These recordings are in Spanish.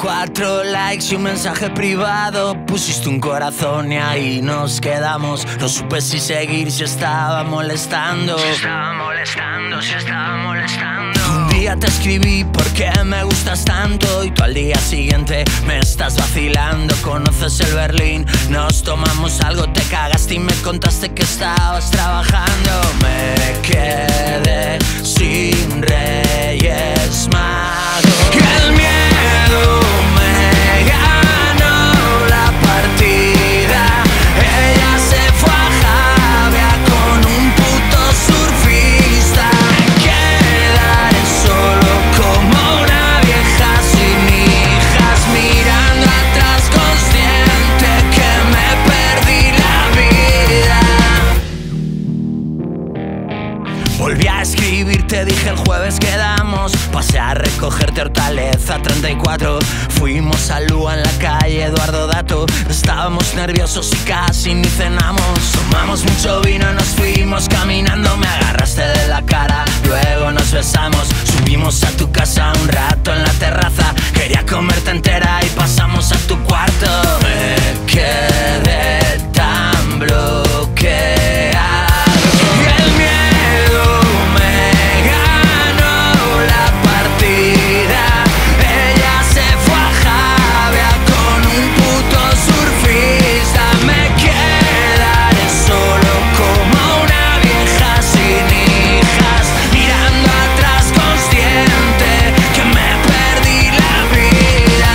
4 likes y un mensaje privado. Pusiste un corazón y ahí nos quedamos. No supe si seguir, si estaba molestando. Si estaba molestando. Un día te escribí porque me gustas tanto y tú al día siguiente me estás vacilando. Conoces el Berlín, nos tomamos algo, te cagaste y me contaste que estabas trabajando. Me quedé sin Reyes Magos. El miedo me ganó la partida. Ella se fue a Javia con un puto surfista. Me quedaré solo como una vieja sin hijas, mirando atrás consciente que me perdí la vida. Volví a escribir, te dije el jueves quedamos. Pasé a recogerte Hortaleza 34. Fuimos a Lua en la calle Eduardo Dato. Estábamos nerviosos y casi ni cenamos. Tomamos mucho vino, nos fuimos caminando. Me agarraste de la cara, luego nos besamos. Subimos a tu casa un rato en la terraza. Quería comerte entera y pasamos a tu cuarto. Me quedé tan bloqueado. Y el miedo me ganó la partida. Ella se fue a Javia con un puto surfista. Me quedaré solo como una vieja sin hijas, mirando atrás consciente que me perdí la vida.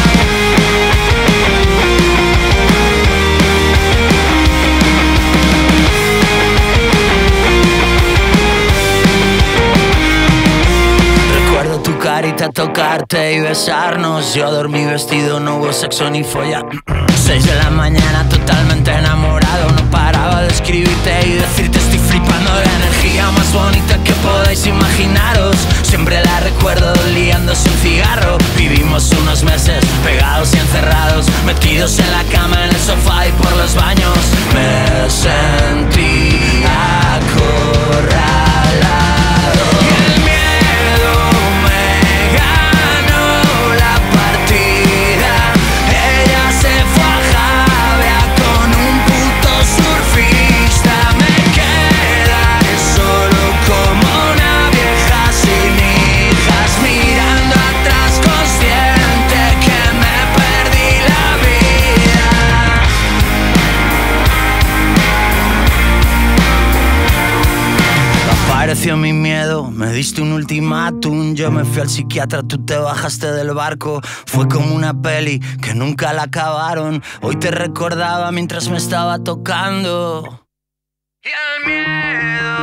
Recuerdo tu carita tocarte y besarnos. Yo dormí vestido, no hubo sexo ni folla. 6 de la mañana totalmente enamorado. No paraba de escribirte y decirte estoy flipando. La energía más bonita que podáis imaginaros. Siempre la recuerdo liándose un cigarro. Vivimos unos meses pegados y encerrados, metidos en la cama, en el sofá y por los baños. Me sentí acorralado. Y el miedo me ganó la partida. Ella se fue a Javia con un puto surfista. Me quedaré solo como una vieja sin hijas, mirando atrás consciente que me perdí la vida. Apareció mi miedo, me diste un ultimátum. Yo me fui al psiquiatra, tú te bajaste del barco. Fue como una peli que nunca la acabaron. Hoy te recordaba mientras me estaba tocando. Y el miedo